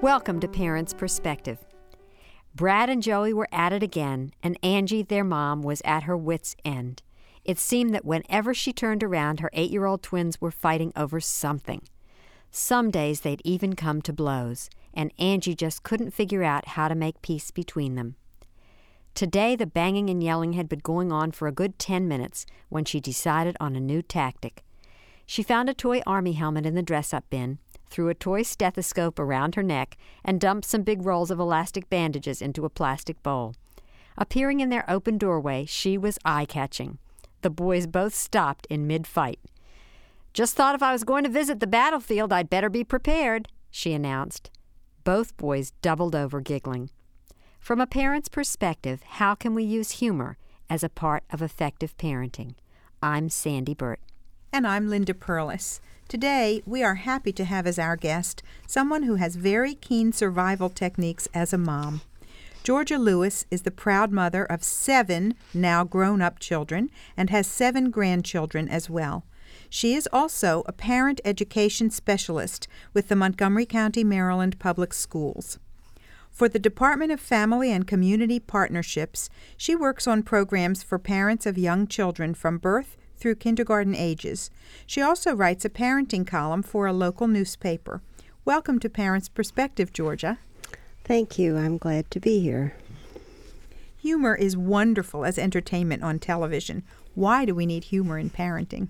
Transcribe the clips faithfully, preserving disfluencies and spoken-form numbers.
Welcome to Parents' Perspective. Brad and Joey were at it again, and Angie, their mom, was at her wits' end. It seemed that whenever she turned around, her eight-year-old twins were fighting over something. Some days they'd even come to blows, and Angie just couldn't figure out how to make peace between them. Today, the banging and yelling had been going on for a good ten minutes when she decided on a new tactic. She found a toy army helmet in the dress-up bin, threw a toy stethoscope around her neck, and dumped some big rolls of elastic bandages into a plastic bowl. Appearing in their open doorway, she was eye-catching. The boys both stopped in mid-fight. "Just thought if I was going to visit the battlefield, I'd better be prepared," she announced. Both boys doubled over giggling. From a parent's perspective, how can we use humor as a part of effective parenting? I'm Sandy Burt. And I'm Linda Perlis. Today, we are happy to have as our guest someone who has very keen survival techniques as a mom. Georgia Lewis is the proud mother of seven now grown-up children and has seven grandchildren as well. She is also a parent education specialist with the Montgomery County, Maryland Public Schools. For the Department of Family and Community Partnerships, she works on programs for parents of young children from birth through kindergarten ages. She also writes a parenting column for a local newspaper. Welcome to Parents' Perspective, Georgia. Thank you. I'm glad to be here. Humor is wonderful as entertainment on television. Why do we need humor in parenting?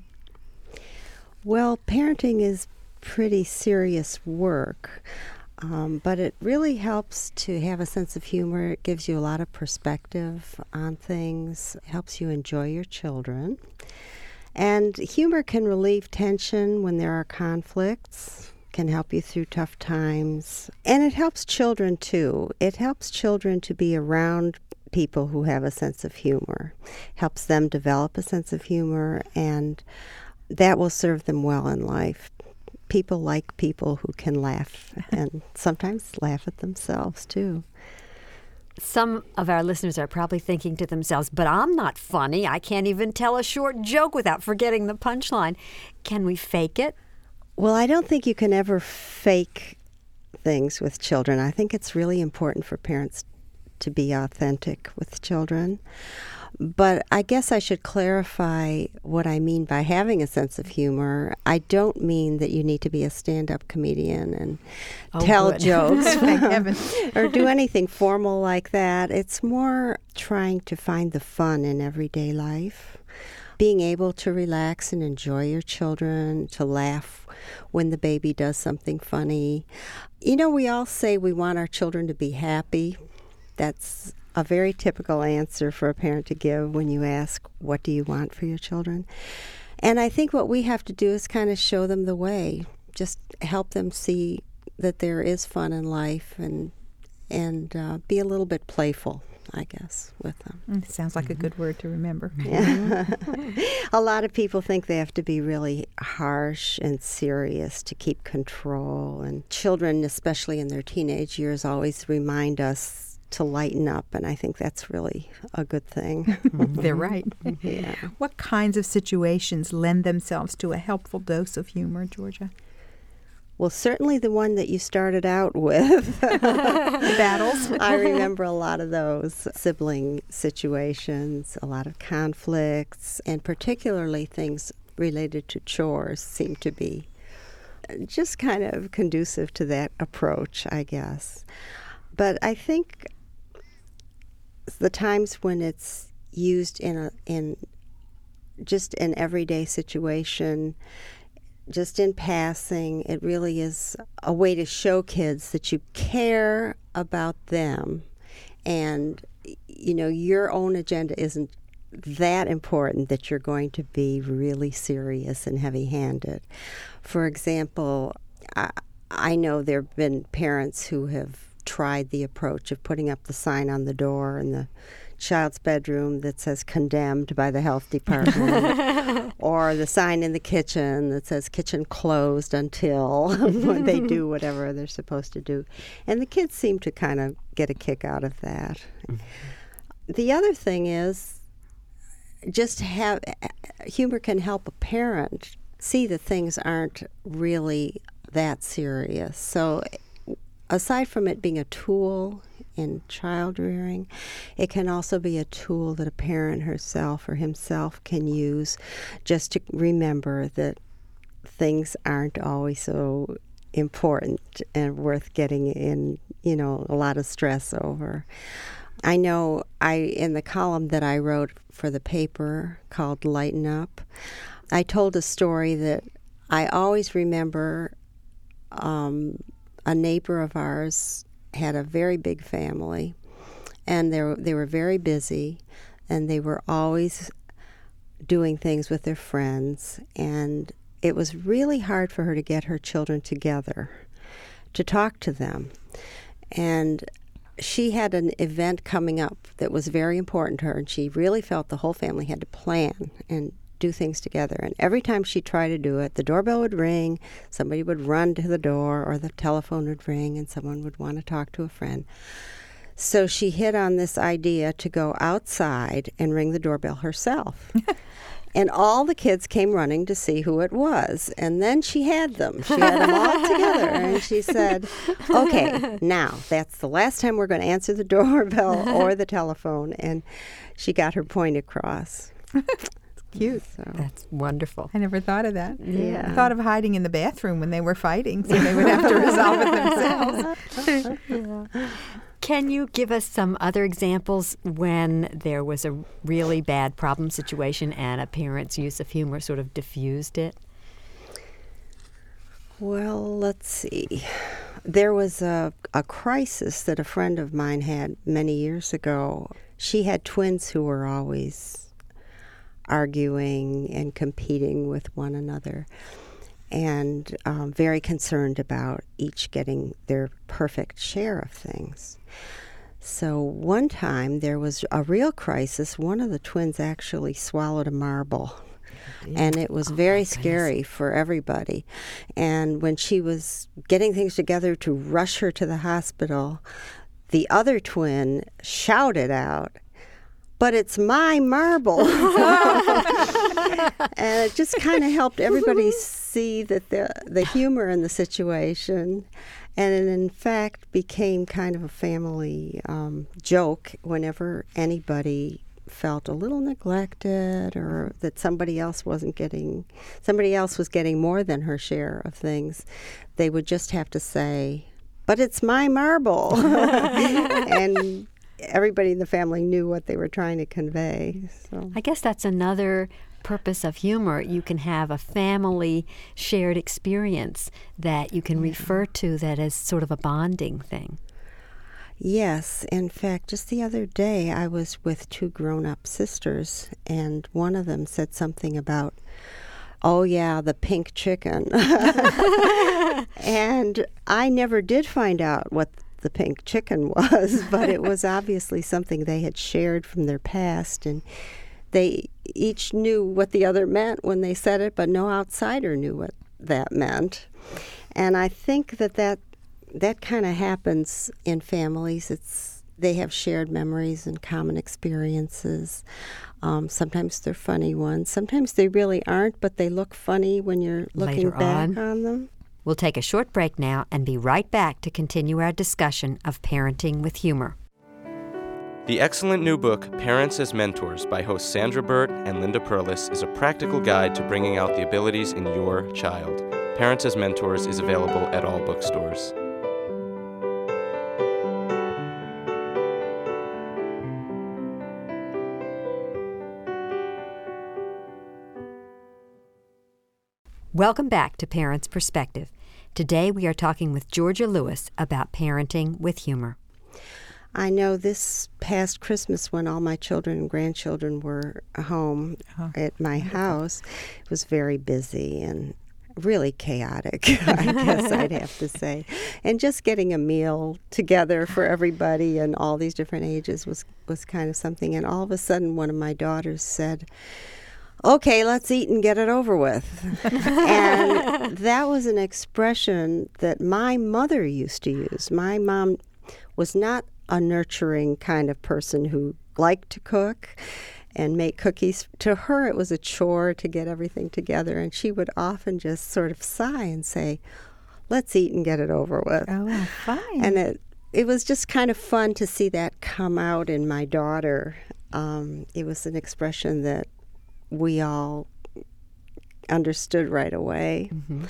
Well, parenting is pretty serious work, um, but it really helps to have a sense of humor. It gives you a lot of perspective on things. It helps you enjoy your children. And humor can relieve tension when there are conflicts, can help you through tough times. And it helps children, too. It helps children to be around people who have a sense of humor. Helps them develop a sense of humor, and that will serve them well in life. People like people who can laugh, and sometimes laugh at themselves, too. Some of our listeners are probably thinking to themselves, but I'm not funny. I can't even tell a short joke without forgetting the punchline. Can we fake it? Well, I don't think you can ever fake things with children. I think it's really important for parents to be authentic with children. But I guess I should clarify what I mean by having a sense of humor. I don't mean that you need to be a stand-up comedian and oh, tell good. jokes Thank heaven. or do anything formal like that. It's more trying to find the fun in everyday life, being able to relax and enjoy your children, to laugh when the baby does something funny. You know, we all say we want our children to be happy. That's a very typical answer for a parent to give when you ask, what do you want for your children? And I think what we have to do is kind of show them the way, just help them see that there is fun in life, and and uh, be a little bit playful, I guess, with them. Mm, sounds like mm-hmm. a good word to remember. Yeah. A lot of people think they have to be really harsh and serious to keep control, and children, especially in their teenage years, always remind us to lighten up, and I think that's really a good thing. They're right. Yeah. What kinds of situations lend themselves to a helpful dose of humor, Georgia? Well, certainly the one that you started out with. The battles. I remember a lot of those sibling situations, a lot of conflicts, and particularly things related to chores seem to be just kind of conducive to that approach, I guess. But I think the times when it's used in a in just an everyday situation, just in passing, it really is a way to show kids that you care about them, and you know your own agenda isn't that important that you're going to be really serious and heavy-handed. For example, I, I know there have been parents who have tried the approach of putting up the sign on the door in the child's bedroom that says condemned by the health department, or the sign in the kitchen that says kitchen closed until they do whatever they're supposed to do. And the kids seem to kind of get a kick out of that. Mm-hmm. The other thing is just have humor can help a parent see that things aren't really that serious. So aside from it being a tool in child rearing, it can also be a tool that a parent herself or himself can use just to remember that things aren't always so important and worth getting in, you know, a lot of stress over. I know I in the column that I wrote for the paper called Lighten Up, I told a story that I always remember. Um, a neighbor of ours had a very big family, and they were, they were very busy, and they were always doing things with their friends, and it was really hard for her to get her children together to talk to them. And she had an event coming up that was very important to her, and she really felt the whole family had to plan and do things together. And every time she tried to do it, the doorbell would ring, somebody would run to the door, or the telephone would ring, and someone would want to talk to a friend. So she hit on this idea to go outside and ring the doorbell herself. And all the kids came running to see who it was. And then she had them. She had them all together. And she said, okay, now, that's the last time we're going to answer the doorbell or the telephone. And she got her point across. Cute. So. That's wonderful. I never thought of that. Yeah. I thought of hiding in the bathroom when they were fighting, so they would have to resolve it themselves. Yeah. Can you give us some other examples when there was a really bad problem situation and a parent's use of humor sort of diffused it? Well, let's see. There was a, a crisis that a friend of mine had many years ago. She had twins who were always arguing and competing with one another, and um, very concerned about each getting their perfect share of things. So one time there was a real crisis. One of the twins actually swallowed a marble. And it was oh, very scary for everybody. And when she was getting things together to rush her to the hospital, the other twin shouted out, "But it's my marble." And it just kind of helped everybody see that the the humor in the situation. And it, in fact, became kind of a family um, joke whenever anybody felt a little neglected or that somebody else wasn't getting, somebody else was getting more than her share of things. They would just have to say, "But it's my marble." And everybody in the family knew what they were trying to convey. So I guess that's another purpose of humor. You can have a family shared experience that you can refer to that as sort of a bonding thing. Yes. In fact, just the other day, I was with two grown-up sisters, and one of them said something about, "Oh, yeah, the pink chicken." And I never did find out what the pink chicken was, but it was obviously something they had shared from their past, and they each knew what the other meant when they said it, but no outsider knew what that meant. And I think that that, that kind of happens in families. It's they have shared memories and common experiences. Um, sometimes they're funny ones. Sometimes they really aren't, but they look funny when you're looking Later back on. on them. We'll take a short break now and be right back to continue our discussion of parenting with humor. The excellent new book, Parents as Mentors, by hosts Sandra Burt and Linda Perlis, is a practical guide to bringing out the abilities in your child. Parents as Mentors is available at all bookstores. Welcome back to Parents' Perspective. Today we are talking with Georgia Lewis about parenting with humor. I know this past Christmas when all my children and grandchildren were home Oh. at my house, it was very busy and really chaotic, I guess I'd have to say. And just getting a meal together for everybody and all these different ages was, was kind of something. And all of a sudden one of my daughters said, "Okay, let's eat and get it over with." And that was an expression that my mother used to use. My mom was not a nurturing kind of person who liked to cook and make cookies. To her, it was a chore to get everything together, and she would often just sort of sigh and say, let's eat and get it over with. Oh, well, fine. And it it was just kind of fun to see that come out in my daughter. Um, it was an expression that we all understood right away. Mm-hmm.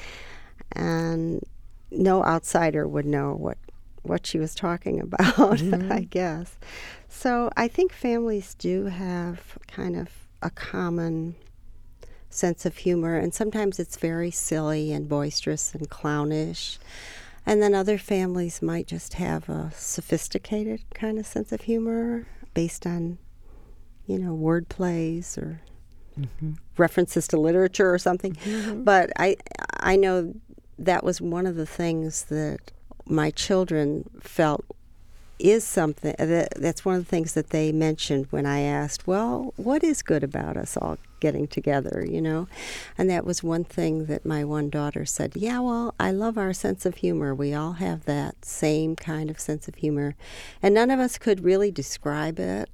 And no outsider would know what, what she was talking about, mm-hmm. I guess. So I think families do have kind of a common sense of humor, and sometimes it's very silly and boisterous and clownish. And then other families might just have a sophisticated kind of sense of humor based on, you know, word plays or mm-hmm. references to literature or something. Mm-hmm. But I, I know that was one of the things that my children felt is something, that, that's one of the things that they mentioned when I asked, well, what is good about us all getting together, you know? And that was one thing that my one daughter said, yeah, well, I love our sense of humor. We all have that same kind of sense of humor. And none of us could really describe it,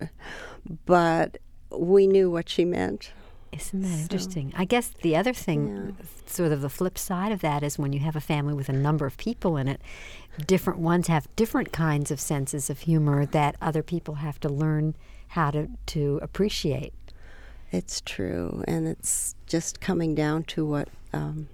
but we knew what she meant. Isn't that So, interesting? I guess the other thing, yeah. sort of the flip side of that, is when you have a family with a number of people in it, different ones have different kinds of senses of humor that other people have to learn how to, to appreciate. It's true, and it's just coming down to what um,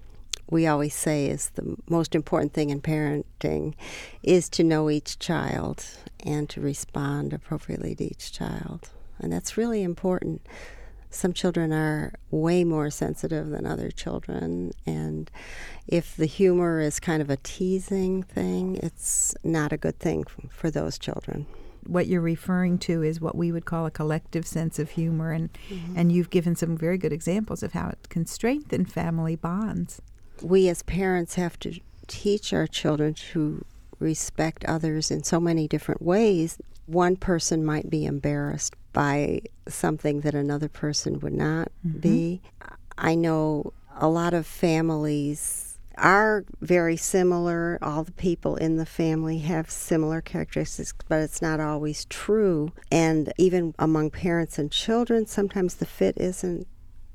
we always say is the most important thing in parenting is to know each child and to respond appropriately to each child. And that's really important. Some children are way more sensitive than other children, and if the humor is kind of a teasing thing, it's not a good thing for those children. What you're referring to is what we would call a collective sense of humor, and, mm-hmm. and you've given some very good examples of how it can strengthen family bonds. We as parents have to teach our children to respect others in so many different ways. One person might be embarrassed by something that another person would not mm-hmm. be. I know a lot of families are very similar. All the people in the family have similar characteristics, but it's not always true. And even among parents and children, sometimes the fit isn't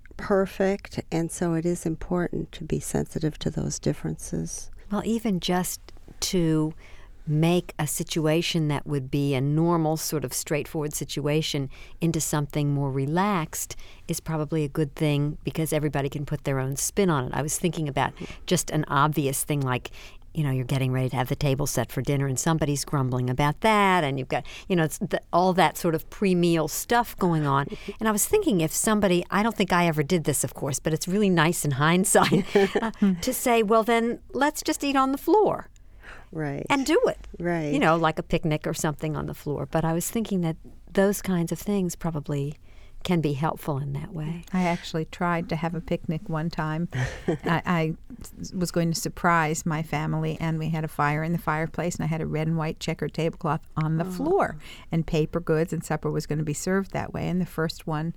perfect, and so it is important to be sensitive to those differences. Well, even just to make a situation that would be a normal sort of straightforward situation into something more relaxed is probably a good thing because everybody can put their own spin on it. I was thinking about just an obvious thing like, you know, you're getting ready to have the table set for dinner and somebody's grumbling about that, and you've got, you know, it's the, all that sort of pre-meal stuff going on. And I was thinking if somebody, I don't think I ever did this, of course, but it's really nice in hindsight uh, to say, well, then let's just eat on the floor. Right. And do it. Right. You know, like a picnic or something on the floor. But I was thinking that those kinds of things probably can be helpful in that way. I actually tried to have a picnic one time. I, I was going to surprise my family, and we had a fire in the fireplace, and I had a red and white checkered tablecloth on the oh. floor, and paper goods, and supper was going to be served that way. And the first one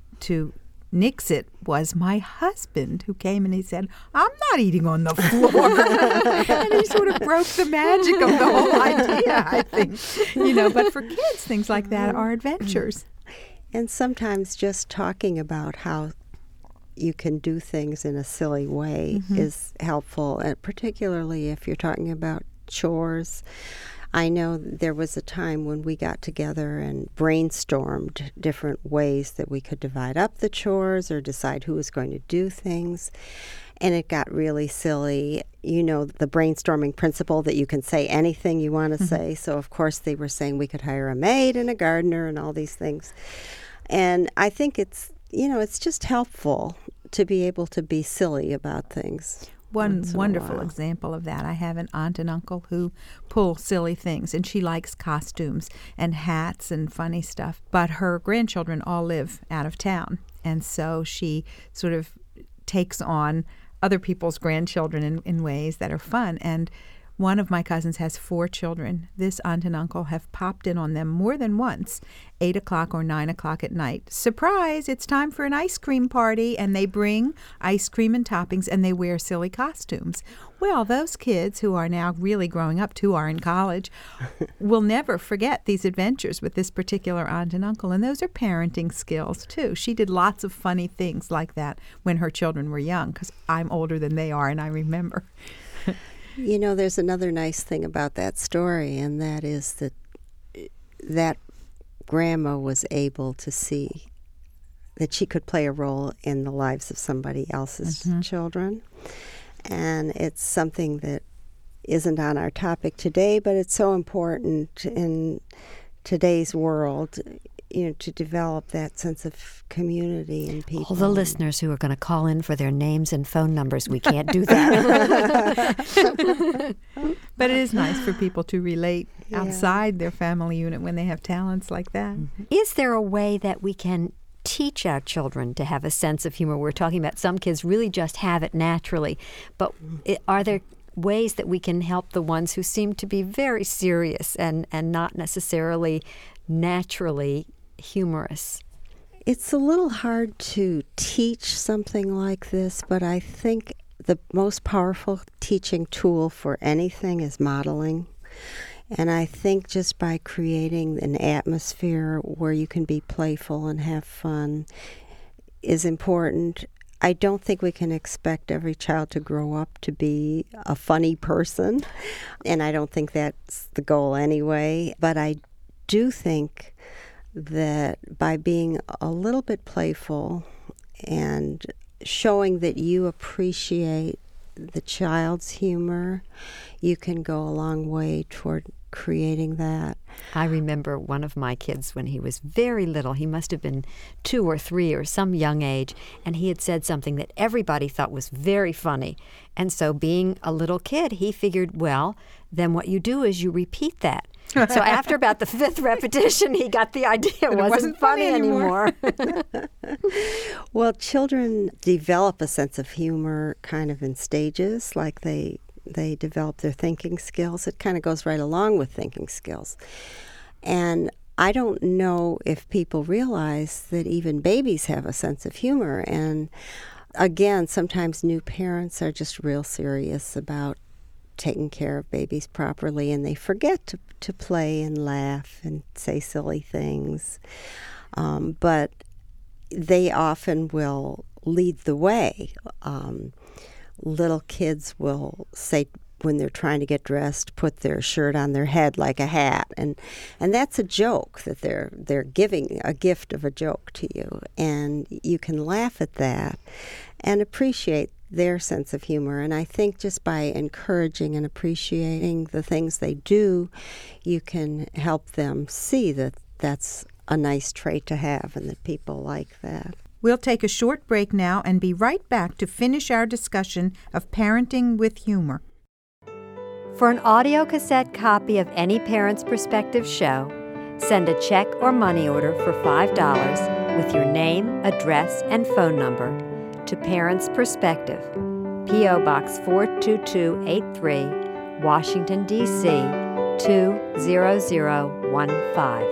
to nix it was my husband, who came and he said, I'm not eating on the floor. And he sort of broke the magic of the whole idea, I think. You know, but for kids, things like that are adventures. And sometimes just talking about how you can do things in a silly way mm-hmm. is helpful, and particularly if you're talking about chores. I know there was a time when we got together and brainstormed different ways that we could divide up the chores or decide who was going to do things. And it got really silly. You know, the brainstorming principle that you can say anything you want to mm-hmm. say. So, of course, they were saying we could hire a maid and a gardener and all these things. And I think it's, you know, it's just helpful to be able to be silly about things. One wonderful example of that, I have an aunt and uncle who pull silly things, and she likes costumes and hats and funny stuff. But her grandchildren all live out of town, and so she sort of takes on other people's grandchildren in, in ways that are fun. And one of my cousins has four children. This aunt and uncle have popped in on them more than once, eight o'clock or nine o'clock at night. Surprise, it's time for an ice cream party, and they bring ice cream and toppings, and they wear silly costumes. Well, those kids who are now really growing up, two are in college, will never forget these adventures with this particular aunt and uncle, and those are parenting skills, too. She did lots of funny things like that when her children were young, because I'm older than they are, and I remember. You know, there's another nice thing about that story, and that is that that grandma was able to see that she could play a role in the lives of somebody else's mm-hmm. children. And it's something that isn't on our topic today, but it's so important in today's world, you know, to develop that sense of community in people. All the listeners who are going to call in for their names and phone numbers, we can't do that. But it is nice for people to relate yeah. outside their family unit when they have talents like that. Mm-hmm. Is there a way that we can teach our children to have a sense of humor? We're talking about some kids really just have it naturally, but it, are there ways that we can help the ones who seem to be very serious and, and not necessarily naturally humorous? It's a little hard to teach something like this, but I think the most powerful teaching tool for anything is modeling. And I think just by creating an atmosphere where you can be playful and have fun is important. I don't think we can expect every child to grow up to be a funny person, and I don't think that's the goal anyway. But I do think that by being a little bit playful and showing that you appreciate the child's humor, you can go a long way toward creating that. I remember one of my kids when he was very little. He must have been two or three or some young age, and he had said something that everybody thought was very funny. And so being a little kid, he figured, well, then what you do is you repeat that. So after about the fifth repetition, he got the idea it, it wasn't, wasn't funny, funny anymore. anymore. Well, children develop a sense of humor kind of in stages, like they they develop their thinking skills. It kind of goes right along with thinking skills. And I don't know if people realize that even babies have a sense of humor. And again, sometimes new parents are just real serious about taking care of babies properly, and they forget to, to play and laugh and say silly things. Um, but they often will lead the way. Um, little kids will say, when they're trying to get dressed, put their shirt on their head like a hat, and and that's a joke, that they're they're giving a gift of a joke to you, and you can laugh at that and appreciate their sense of humor. And I think just by encouraging and appreciating the things they do, you can help them see that that's a nice trait to have and that people like that. We'll take a short break now and be right back to finish our discussion of parenting with humor. For an audio cassette copy of any Parents Perspective show, send a check or money order for five dollars with your name, address, and phone number to Parents Perspective, P O. Box four two two eight three, Washington, D C two zero zero one five.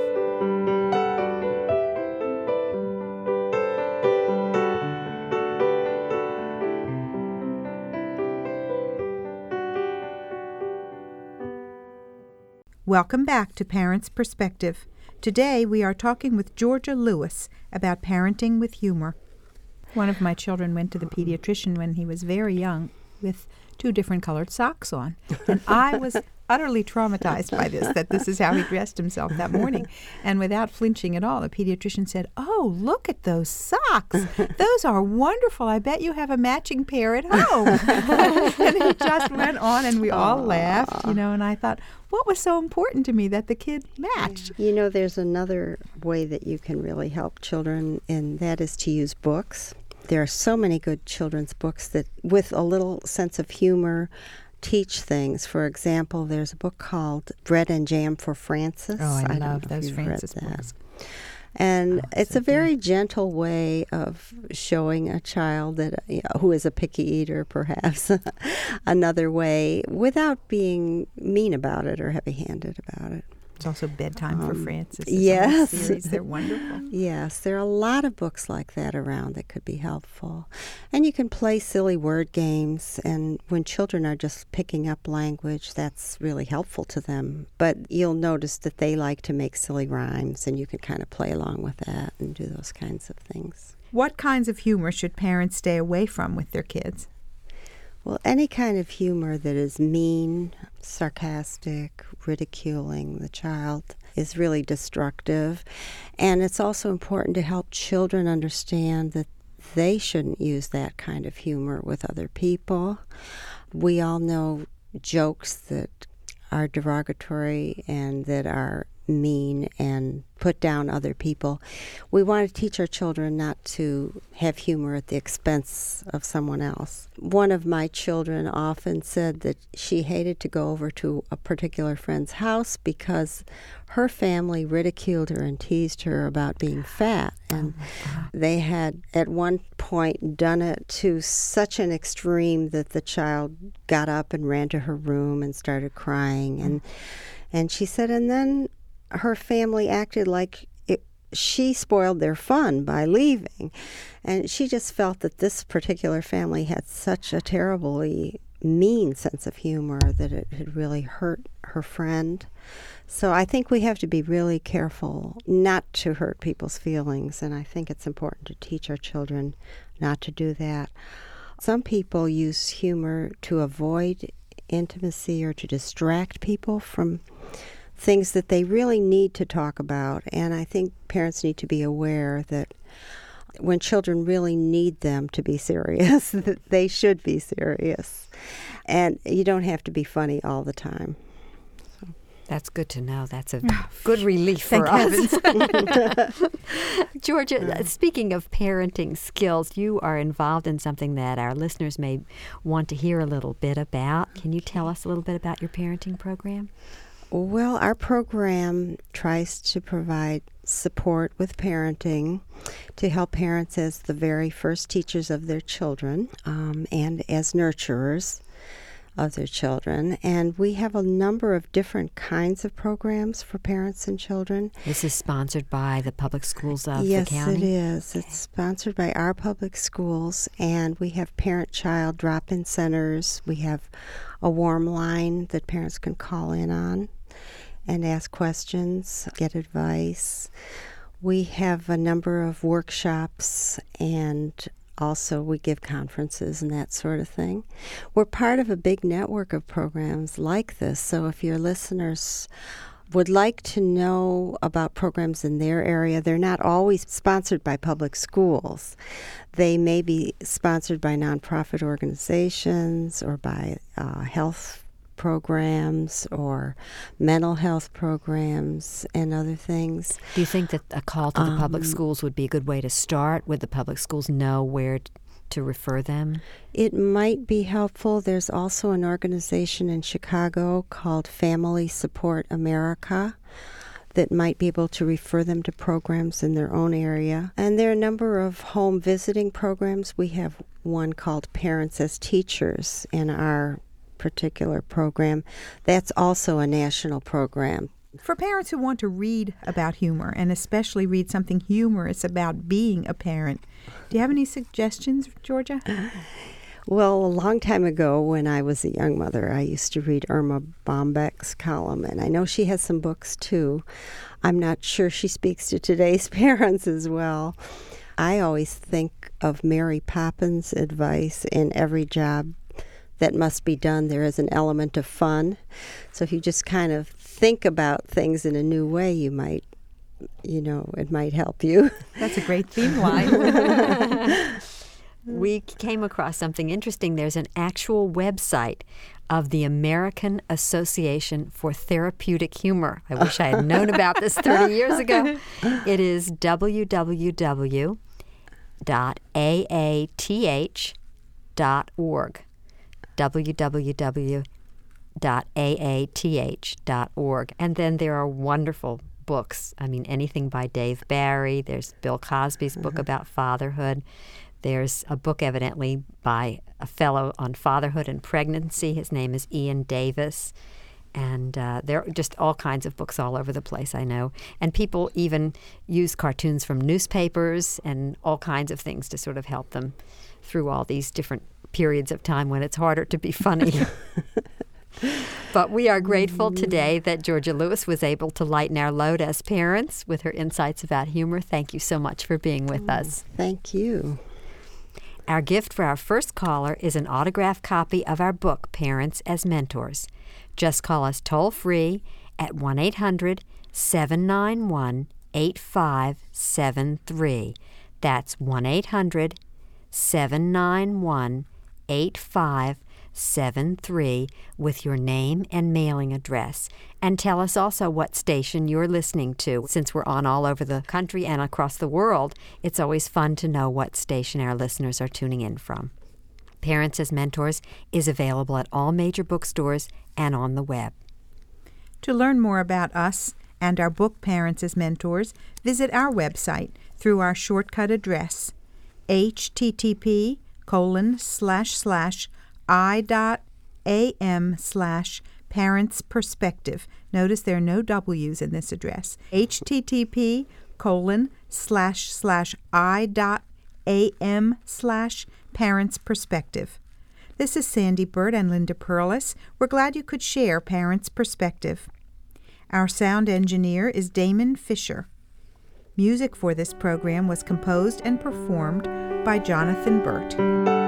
Welcome back to Parents Perspective. Today we are talking with Georgia Lewis about parenting with humor. One of my children went to the pediatrician when he was very young with two different colored socks on. And I was utterly traumatized by this, that this is how he dressed himself that morning. And without flinching at all, the pediatrician said, "Oh, look at those socks. Those are wonderful. I bet you have a matching pair at home." And he just went on, and we all Aww. laughed, you know, and I thought, what was so important to me that the kid matched? You know, there's another way that you can really help children, and that is to use books. There are so many good children's books that, with a little sense of humor, teach things. For example, there's a book called Bread and Jam for Francis. Oh, I, I love those Francis books. And oh, it's so a very good. gentle way of showing a child that you know, who is a picky eater, perhaps, another way, without being mean about it or heavy-handed about it. It's also bedtime um, for Francis. It's yes. a whole series. They're wonderful. Yes, there are a lot of books like that around that could be helpful. And you can play silly word games, and when children are just picking up language, that's really helpful to them. But you'll notice that they like to make silly rhymes, and you can kind of play along with that and do those kinds of things. What kinds of humor should parents stay away from with their kids? Well, any kind of humor that is mean, sarcastic, ridiculing the child is really destructive. And it's also important to help children understand that they shouldn't use that kind of humor with other people. We all know jokes that are derogatory and that are mean and put down other people. We want to teach our children not to have humor at the expense of someone else. One of my children often said that she hated to go over to a particular friend's house because her family ridiculed her and teased her about being fat. And they had at one point done it to such an extreme that the child got up and ran to her room and started crying. And and she said, and then her family acted like it, she spoiled their fun by leaving. And she just felt that this particular family had such a terribly mean sense of humor that it had really hurt her friend. So I think we have to be really careful not to hurt people's feelings, and I think it's important to teach our children not to do that. Some people use humor to avoid intimacy or to distract people from things that they really need to talk about. And I think parents need to be aware that when children really need them to be serious, that they should be serious. And you don't have to be funny all the time. So. That's good to know. That's a good relief for Thank us. Georgia, speaking of parenting skills, you are involved in something that our listeners may want to hear a little bit about. Can you tell us a little bit about your parenting program? Well, our program tries to provide support with parenting to help parents as the very first teachers of their children um, and as nurturers of their children. And we have a number of different kinds of programs for parents and children. This is sponsored by the public schools of yes, the county? Yes, it is. Okay. It's sponsored by our public schools, and we have parent-child drop-in centers. We have a warm line that parents can call in on and ask questions, get advice. We have a number of workshops, and also we give conferences and that sort of thing. We're part of a big network of programs like this, so if your listeners would like to know about programs in their area, they're not always sponsored by public schools. They may be sponsored by nonprofit organizations or by uh, health programs or mental health programs and other things. Do you think that a call to the um, public schools would be a good way to start? Would the public schools know where t- to refer them? It might be helpful. There's also an organization in Chicago called Family Support America that might be able to refer them to programs in their own area. And there are a number of home visiting programs. We have one called Parents as Teachers in our particular program. That's also a national program. For parents who want to read about humor, and especially read something humorous about being a parent, do you have any suggestions, Georgia? Well, a long time ago when I was a young mother, I used to read Irma Bombeck's column, and I know she has some books too. I'm not sure she speaks to today's parents as well. I always think of Mary Poppins' advice: in every job that must be done, there is an element of fun. So if you just kind of think about things in a new way, you might, you know, it might help you. That's a great theme line. We came across something interesting. There's an actual website of the American Association for Therapeutic Humor. I wish I had known about this thirty years ago. It is w w w dot a a t h dot org. w w w dot a a t h dot org. And then there are wonderful books. I mean, anything by Dave Barry. There's Bill Cosby's book Mm-hmm. about fatherhood. There's a book evidently by a fellow on fatherhood and pregnancy. His name is Ian Davis. And uh, there are just all kinds of books all over the place, I know. And people even use cartoons from newspapers and all kinds of things to sort of help them through all these different periods of time when it's harder to be funny. But we are grateful today that Georgia Lewis was able to lighten our load as parents with her insights about humor. Thank you so much for being with us. Thank you. Our gift for our first caller is an autographed copy of our book, Parents as Mentors. Just call us toll-free at one eight hundred seven nine one eight five seven three. That's one eight hundred seven nine one eight five seven three with your name and mailing address. And tell us also what station you're listening to. Since we're on all over the country and across the world, it's always fun to know what station our listeners are tuning in from. Parents as Mentors is available at all major bookstores and on the web. To learn more about us and our book Parents as Mentors, visit our website through our shortcut address, http colon slash slash i.am slash parents perspective. Notice there are no W's in this address. http colon slash slash i.am slash parents perspective. This is Sandy Burt and Linda Perlis. We're glad you could share Parents Perspective. Our sound engineer is Damon Fisher. Music for this program was composed and performed by Jonathan Burt.